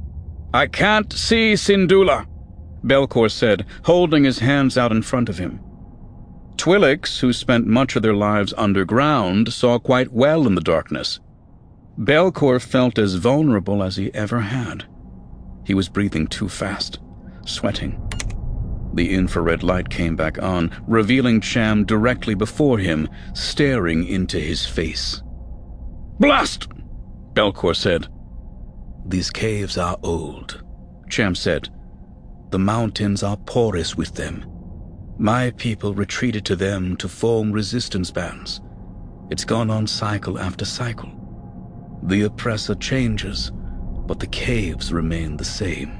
"I can't see Syndulla," Belcor said, holding his hands out in front of him. Twi'leks, who spent much of their lives underground, saw quite well in the darkness. Belcor felt as vulnerable as he ever had. He was breathing too fast, sweating. The infrared light came back on, revealing Cham directly before him, staring into his face. "Blast!" Belcor said. "These caves are old," Cham said. "The mountains are porous with them. My people retreated to them to form resistance bands. It's gone on cycle after cycle. The oppressor changes, but the caves remain the same."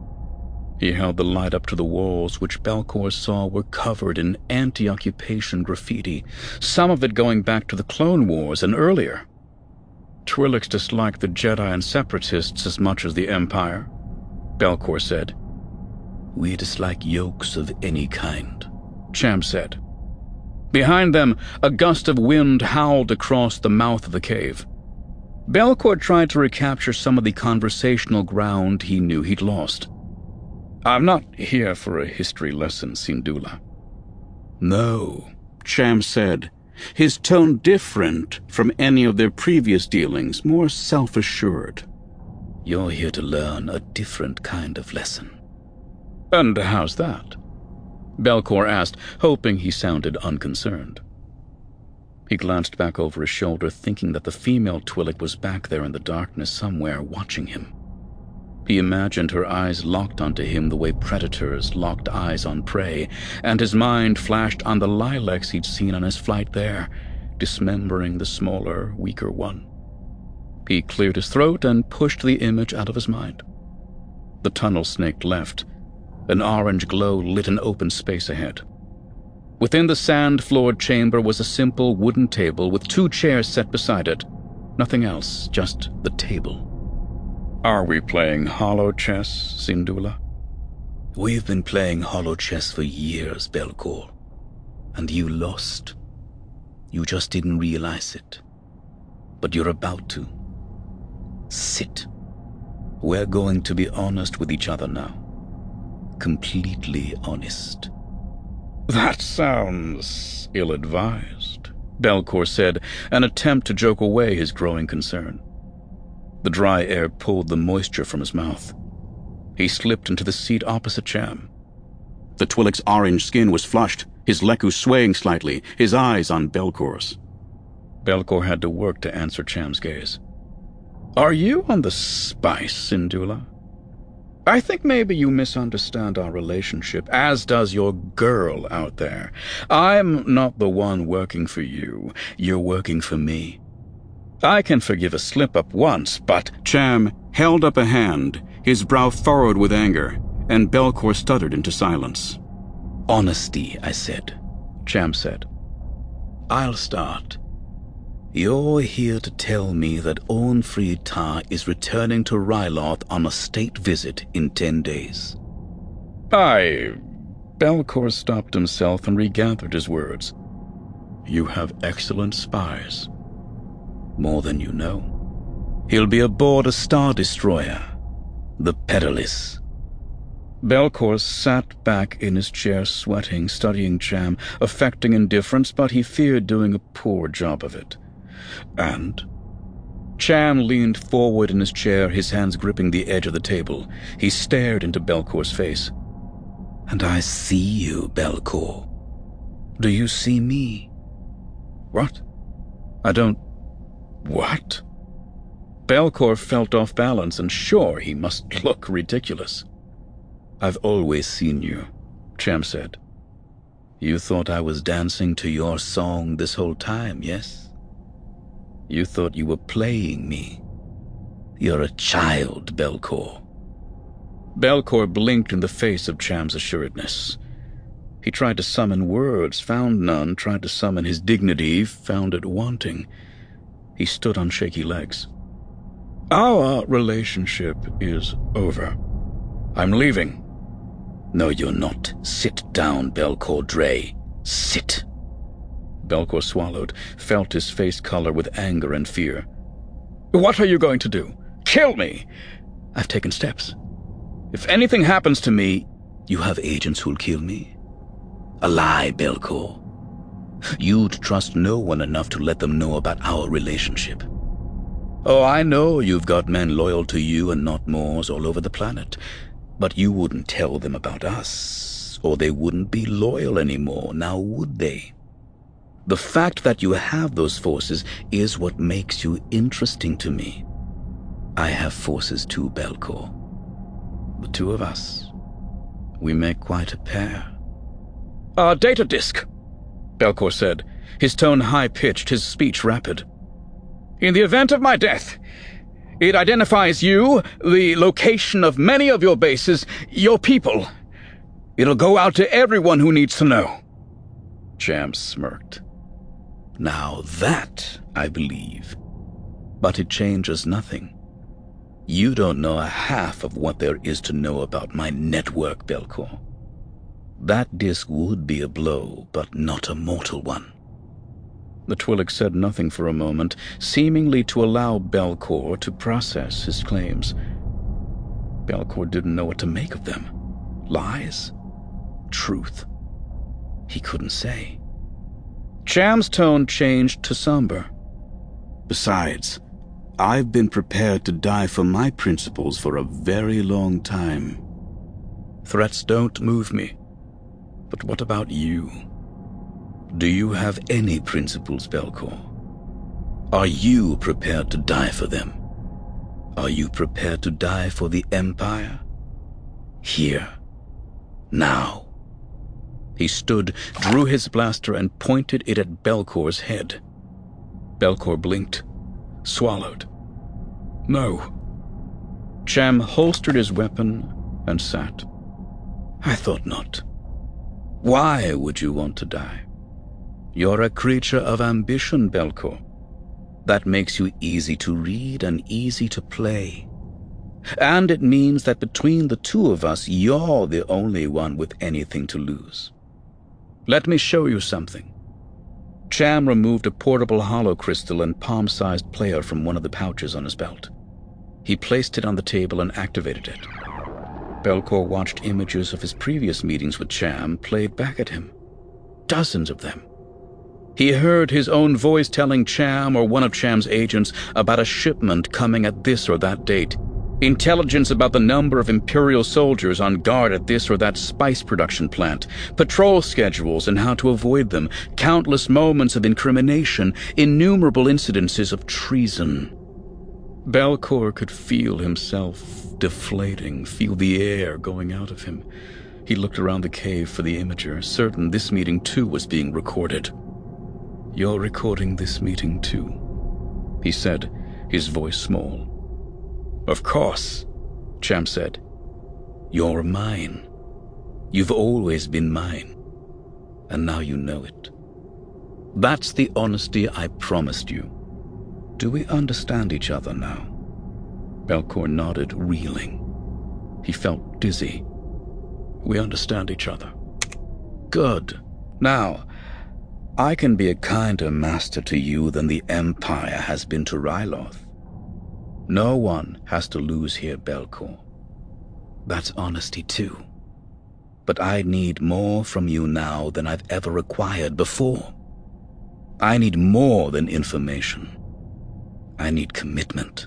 He held the light up to the walls, which Belcor saw were covered in anti-occupation graffiti, some of it going back to the Clone Wars and earlier. Twi'leks disliked the Jedi and Separatists as much as the Empire, Belcor said. "We dislike yokes of any kind," Cham said. Behind them, a gust of wind howled across the mouth of the cave. Belcor tried to recapture some of the conversational ground he knew he'd lost. "I'm not here for a history lesson, Syndulla." No, Cham said, his tone different from any of their previous dealings, more self-assured. You're here to learn a different kind of lesson. And how's that? Belcor asked, hoping he sounded unconcerned. He glanced back over his shoulder, thinking that the female Twi'lek was back there in the darkness somewhere, watching him. He imagined her eyes locked onto him the way predators locked eyes on prey, and his mind flashed on the lilacs he'd seen on his flight there, dismembering the smaller, weaker one. He cleared his throat and pushed the image out of his mind. The tunnel snaked left. An orange glow lit an open space ahead. Within the sand-floored chamber was a simple wooden table with two chairs set beside it. Nothing else, just the table. Are we playing hollow chess, Syndulla? We've been playing hollow chess for years, Belcor. And you lost. You just didn't realize it. But you're about to. Sit. We're going to be honest with each other now. Completely honest. That sounds ill-advised, Belcor said, an attempt to joke away his growing concern. The dry air pulled the moisture from his mouth. He slipped into the seat opposite Cham. The Twi'lek's orange skin was flushed, his leku swaying slightly, his eyes on Belcor's. Belcor had to work to answer Cham's gaze. Are you on the spice, Syndulla? I think maybe you misunderstand our relationship, as does your girl out there. I'm not the one working for you. You're working for me. I can forgive a slip-up once, but... Cham held up a hand, his brow furrowed with anger, and Belcor stuttered into silence. Honesty, I said, Cham said. I'll start. You're here to tell me that Ornfried Tar is returning to Ryloth on a state visit in ten days. I... Belcor stopped himself and regathered his words. You have excellent spies. More than you know. He'll be aboard a star destroyer, the Perilous. Belcor sat back in his chair, sweating, studying Cham, affecting indifference, but he feared doing a poor job of it. And? Cham leaned forward in his chair, his hands gripping the edge of the table. He stared into Belcor's face. And I see you, Belcor. Do you see me? What? I don't... What? Belcor felt off balance, and sure, he must look ridiculous. I've always seen you, Cham said. You thought I was dancing to your song this whole time, yes? You thought you were playing me. You're a child, Belcor. Belcor blinked in the face of Cham's assuredness. He tried to summon words, found none, tried to summon his dignity, found it wanting. He stood on shaky legs. Our relationship is over. I'm leaving. No, you're not. Sit down, Belcor Dre. Sit. Belcor swallowed, felt his face color with anger and fear. What are you going to do? Kill me? I've taken steps. If anything happens to me... You have agents who'll kill me? A lie, Belcor. You'd trust no one enough to let them know about our relationship. Oh, I know you've got men loyal to you and not Moors all over the planet, but you wouldn't tell them about us, or they wouldn't be loyal anymore, now would they? The fact that you have those forces is what makes you interesting to me. I have forces too, Belcor. The two of us, we make quite a pair. A data disk, Belcor said, his tone high-pitched, his speech rapid. In the event of my death, it identifies you, the location of many of your bases, your people. It'll go out to everyone who needs to know. Cham smirked. Now that I believe, but it changes nothing. You don't know a half of what there is to know about my network, Belcor. That disk would be a blow, but not a mortal one. The Twi'lek said nothing for a moment, seemingly to allow Belcor to process his claims. Belcor didn't know what to make of them. Lies? Truth? He couldn't say. Cham's tone changed to somber. Besides, I've been prepared to die for my principles for a very long time. Threats don't move me. But what about you? Do you have any principles, Belcor? Are you prepared to die for them? Are you prepared to die for the Empire? Here. Now. He stood, drew his blaster, and pointed it at Belcor's head. Belcor blinked, swallowed. No. Cham holstered his weapon and sat. I thought not. Why would you want to die? You're a creature of ambition, Belcor. That makes you easy to read and easy to play. And it means that between the two of us, you're the only one with anything to lose. Let me show you something. Cham removed a portable hollow crystal and palm-sized player from one of the pouches on his belt. He placed it on the table and activated it. Belcor watched images of his previous meetings with Cham played back at him. Dozens of them. He heard his own voice telling Cham or one of Cham's agents about a shipment coming at this or that date, intelligence about the number of Imperial soldiers on guard at this or that spice production plant, patrol schedules and how to avoid them, countless moments of incrimination, innumerable incidences of treason. Belcor could feel himself deflating, feel the air going out of him. He looked around the cave for the imager, certain this meeting too was being recorded. You're recording this meeting too, he said, his voice small. Of course, Cham said. You're mine. You've always been mine. And now you know it. That's the honesty I promised you. Do we understand each other now? Belcor nodded, reeling. He felt dizzy. We understand each other. Good. Now, I can be a kinder master to you than the Empire has been to Ryloth. No one has to lose here, Belcor. That's honesty too. But I need more from you now than I've ever required before. I need more than information. I need commitment.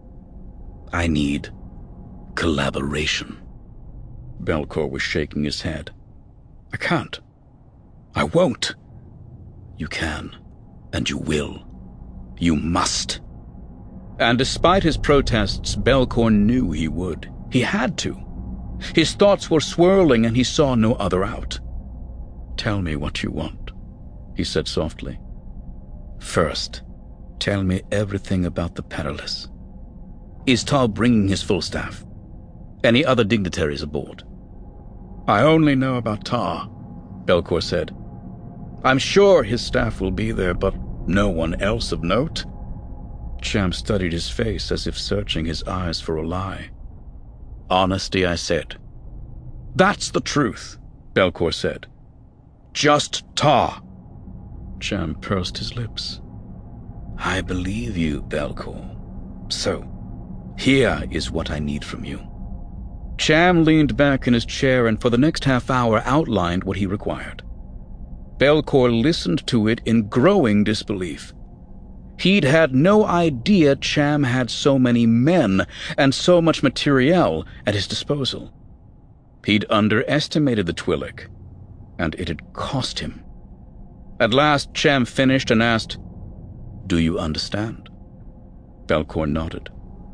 I need collaboration. Belcor was shaking his head. I can't. I won't. You can, and you will. You must. And despite his protests, Belcor knew he would. He had to. His thoughts were swirling and he saw no other out. Tell me what you want, he said softly. First, tell me everything about the Perilous. Is Tal bringing his full staff? Any other dignitaries aboard? I only know about Tar, Belcor said. I'm sure his staff will be there, but no one else of note. Cham studied his face as if searching his eyes for a lie. Honesty, I said. That's the truth, Belcor said. Just Tar. Cham pursed his lips. I believe you, Belcor. So, here is what I need from you. Cham leaned back in his chair and for the next half hour outlined what he required. Belcor listened to it in growing disbelief. He'd had no idea Cham had so many men and so much materiel at his disposal. He'd underestimated the Twi'lek, and it had cost him. At last, Cham finished and asked, Do you understand? Belcor nodded.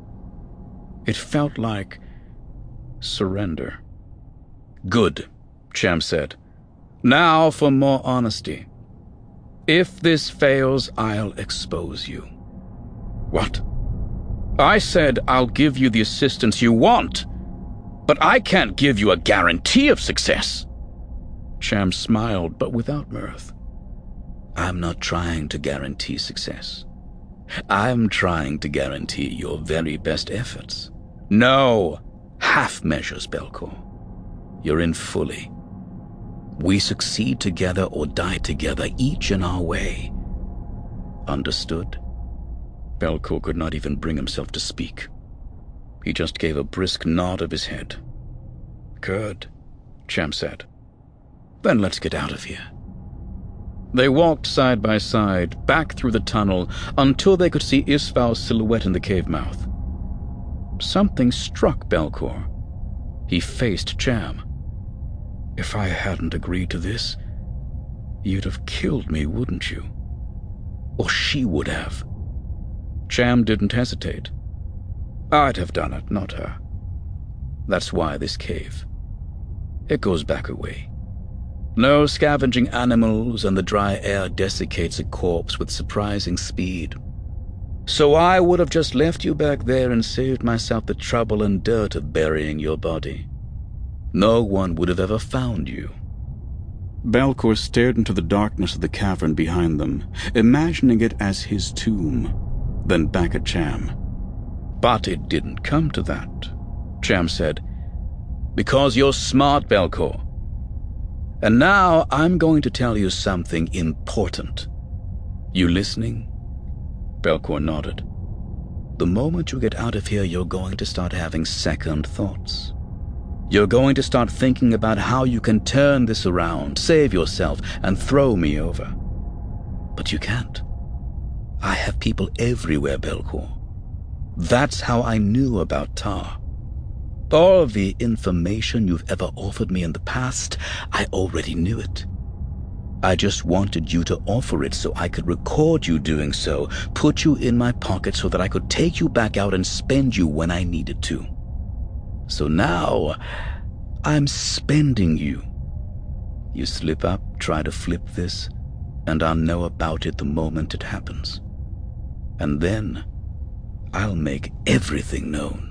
It felt like surrender. Good, Cham said. Now for more honesty. If this fails, I'll expose you. What? I said I'll give you the assistance you want, but I can't give you a guarantee of success. Cham smiled, but without mirth. I'm not trying to guarantee success. I'm trying to guarantee your very best efforts. No half measures, Belcor. You're in fully. We succeed together or die together, each in our way. Understood? Belcor could not even bring himself to speak. He just gave a brisk nod of his head. Good, Cham said. Then let's get out of here." They walked side by side, back through the tunnel, until they could see Isval's silhouette in the cave mouth. Something struck Belcor. He faced Cham. "If I hadn't agreed to this, you'd have killed me, wouldn't you? Or she would have." Cham didn't hesitate. "I'd have done it, not her. That's why this cave. It goes back a way. No scavenging animals, and the dry air desiccates a corpse with surprising speed. So I would have just left you back there and saved myself the trouble and dirt of burying your body. No one would have ever found you." Belcor stared into the darkness of the cavern behind them, imagining it as his tomb, then back at Cham. "But it didn't come to that," Cham said. "Because you're smart, Belcor. And now I'm going to tell you something important. You listening?" Belcor nodded. "The moment you get out of here, you're going to start having second thoughts. You're going to start thinking about how you can turn this around, save yourself, and throw me over. But you can't. I have people everywhere, Belcor. That's how I knew about Tar. All the information you've ever offered me in the past, I already knew it. I just wanted you to offer it so I could record you doing so, put you in my pocket so that I could take you back out and spend you when I needed to. So now, I'm spending you. You slip up, try to flip this, and I'll know about it the moment it happens. And then, I'll make everything known."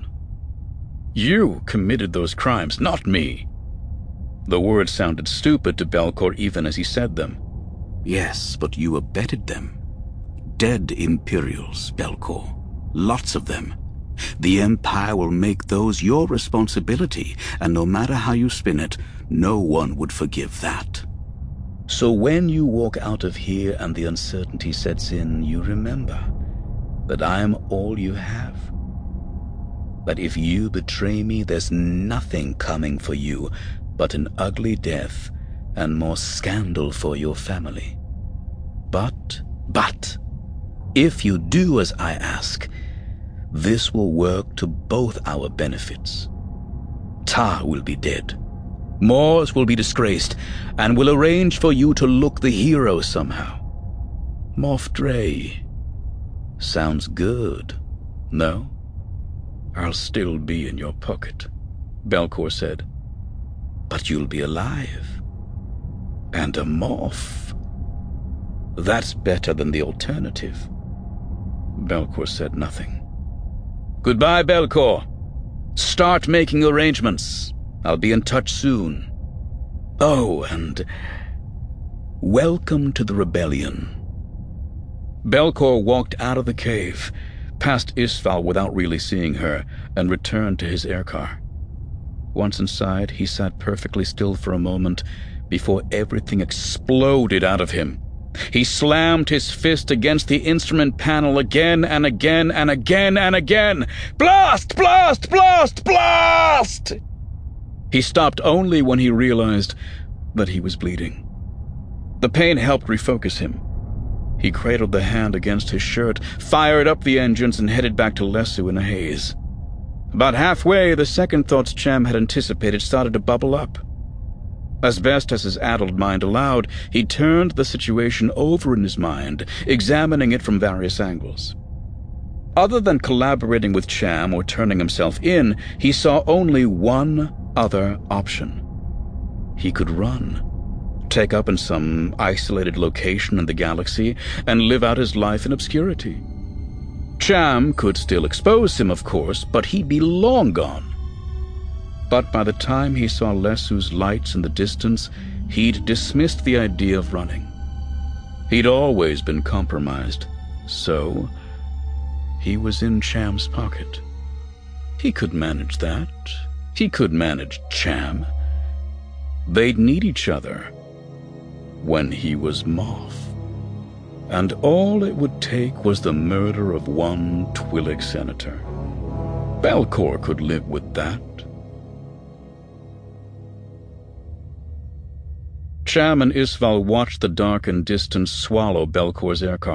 "You committed those crimes, not me." The words sounded stupid to Belcor even as he said them. "Yes, but you abetted them. Dead Imperials, Belcor. Lots of them. The Empire will make those your responsibility, and no matter how you spin it, no one would forgive that." "So when you walk out of here and the uncertainty sets in, you remember that I am all you have. That if you betray me, there's nothing coming for you but an ugly death and more scandal for your family. But, but, if you do as I ask, this will work to both our benefits. Tar will be dead. Mors will be disgraced, and will arrange for you to look the hero somehow. Moff Dray. Sounds good, no?" "I'll still be in your pocket," Belcor said. "But you'll be alive. And a Moff. That's better than the alternative." Belcor said nothing. "Goodbye, Belcor. Start making arrangements. I'll be in touch soon. Oh, and welcome to the rebellion." Belcor walked out of the cave, past Isval without really seeing her, and returned to his aircar. Once inside, he sat perfectly still for a moment before everything exploded out of him. He slammed his fist against the instrument panel again and again and again and again. "Blast! Blast! Blast! Blast!" He stopped only when he realized that he was bleeding. The pain helped refocus him. He cradled the hand against his shirt, fired up the engines, and headed back to Lesu in a haze. About halfway, the second thoughts Cham had anticipated started to bubble up. As best as his addled mind allowed, he turned the situation over in his mind, examining it from various angles. Other than collaborating with Cham or turning himself in, he saw only one other option. He could run. Take up in some isolated location in the galaxy and live out his life in obscurity. Cham could still expose him, of course, but he'd be long gone. But by the time he saw Lesu's lights in the distance, he'd dismissed the idea of running. He'd always been compromised, so he was in Cham's pocket. He could manage that. He could manage Cham. They'd need each other when he was Moff. And all it would take was the murder of one Twi'lek senator. Belcor could live with that. Cham and Isval watched the darkened distance swallow Belcor's aircar.